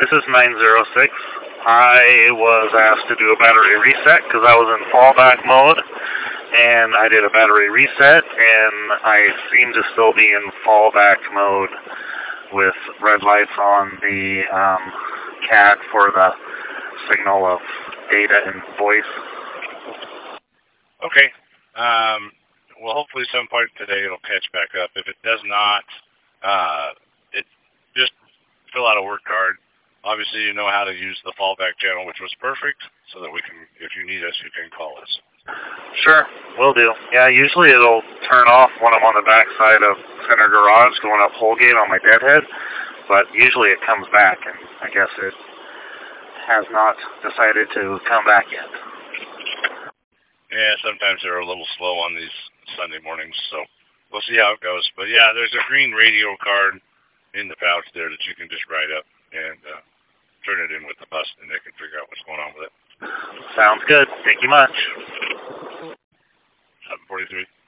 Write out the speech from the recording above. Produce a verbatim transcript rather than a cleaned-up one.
This is nine zero six. I was asked to do a battery reset because I was in fallback mode, and I did a battery reset, and I seem to still be in fallback mode with red lights on the um, C A D for the signal of data and voice. Okay. Um, well, hopefully some point today it'll catch back up. If it does not, uh, it just fill out a work card. Obviously, you know how to use the fallback channel, which was perfect, so that we can, if you need us, you can call us. Sure, will do. Yeah, usually it'll turn off when I'm on the back side of Center Garage going up Holgate on my deadhead, but usually it comes back, and I guess it has not decided to come back yet. Yeah, sometimes they're a little slow on these Sunday mornings, so we'll see how it goes. But yeah, there's a green radio card in the pouch there that you can just write up and uh, turn it in with the bus, and they can figure out what's going on with it. Sounds good. Thank you much. seven forty-three.